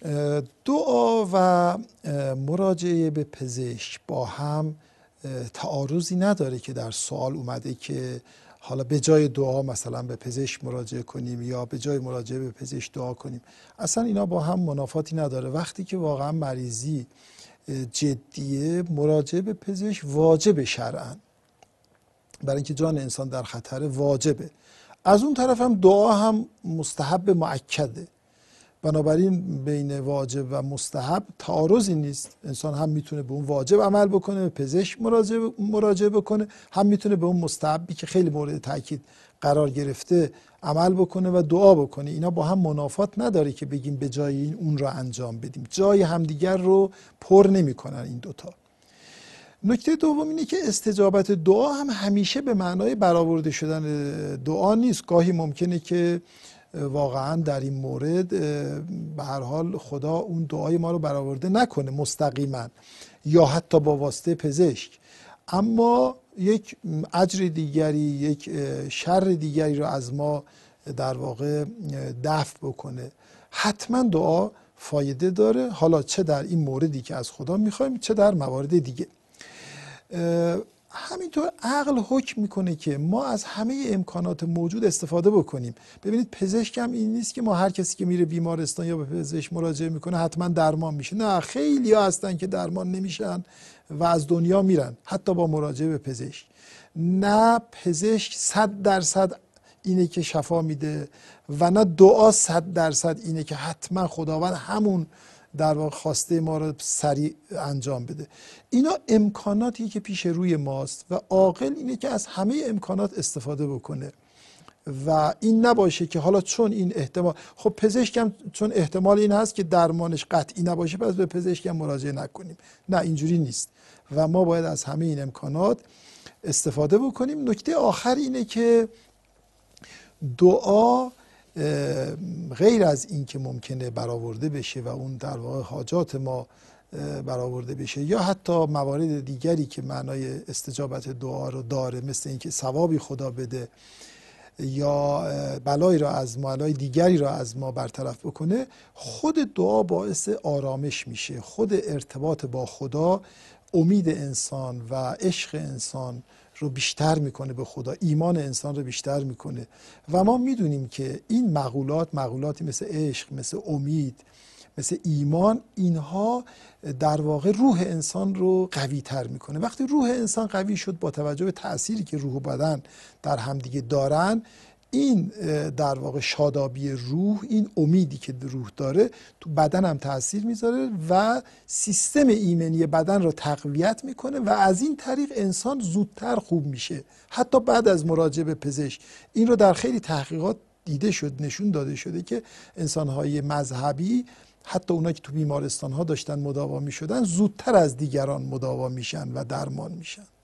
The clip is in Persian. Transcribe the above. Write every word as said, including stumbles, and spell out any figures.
دعا و مراجعه به پزشک با هم تعارضی نداره که در سوال اومده که حالا به جای دعا مثلا به پزشک مراجعه کنیم یا به جای مراجعه به پزشک دعا کنیم. اصلا اینا با هم منافاتی نداره. وقتی که واقعا مریضی جدیه، مراجعه به پزشک واجب شرعاً، برای اینکه جان انسان در خطر، واجبه. از اون طرف هم دعا هم مستحب مؤکده. بنابراین بین واجب و مستحب تعارضی نیست. انسان هم میتونه به اون واجب عمل بکنه، به پزشک مراجعه مراجعه بکنه، هم میتونه به اون مستحبی که خیلی مورد تاکید قرار گرفته عمل بکنه و دعا بکنه. اینا با هم منافات نداره که بگیم به جای این اون را انجام بدیم. جای همدیگر رو پر نمیکنن این دوتا. نکته دوم اینه که استجابت دعا هم همیشه به معنای برآورده شدن دعا نیست. گاهی ممکنه که واقعا در این مورد به هر حال خدا اون دعای ما رو برآورده نکنه مستقیما یا حتی با واسطه پزشک، اما یک اجر دیگری، یک شر دیگری رو از ما در واقع دفع بکنه. حتما دعا فایده داره، حالا چه در این موردی که از خدا میخوایم چه در موارد دیگه. همینطور عقل حکم میکنه که ما از همه امکانات موجود استفاده بکنیم. ببینید پزشک هم این نیست که ما هر کسی که میره بیمارستان یا به پزشک مراجعه میکنه حتما درمان میشه. نه، خیلی ها هستن که درمان نمیشن و از دنیا میرن حتی با مراجعه به پزشک. نه پزشک صد درصد اینه که شفا میده و نه دعا صد درصد اینه که حتما خداوند همون در واقع خواسته ما رو سریع انجام بده. اینا امکاناتی که پیش روی ماست و عاقل اینه که از همه امکانات استفاده بکنه و این نباشه که حالا چون این احتمال، خب پزشکم چون احتمال این هست که درمانش قطعی نباشه پس به پزشکم مراجعه نکنیم. نه، اینجوری نیست و ما باید از همه این امکانات استفاده بکنیم. نکته آخر اینه که دعا غیر از این که ممکنه برآورده بشه و اون در واقع حاجات ما برآورده بشه یا حتی موارد دیگری که معنای استجابت دعا رو داره، مثل اینکه ثوابی خدا بده یا بلایی را از ما، بلای دیگری را از ما برطرف بکنه، خود دعا باعث آرامش میشه. خود ارتباط با خدا امید انسان و عشق انسان رو بیشتر میکنه به خدا، ایمان انسان رو بیشتر میکنه و ما میدونیم که این مقولات، مقولاتی مثل عشق، مثل امید، مثل ایمان، اینها در واقع روح انسان رو قوی تر میکنه. وقتی روح انسان قوی شد با توجه به تأثیری که روح و بدن در همدیگه دارن، این در واقع شادابی روح، این امیدی که روح داره تو بدن هم تأثیر میذاره و سیستم ایمنی بدن رو تقویت میکنه و از این طریق انسان زودتر خوب میشه حتی بعد از مراجعه به پزشک. این رو در خیلی تحقیقات دیده شد، نشون داده شده که انسان‌های مذهبی، حتی اونایی که تو بیمارستان‌ها داشتن مداوا می‌شدن، زودتر از دیگران مداوا میشن و درمان میشن.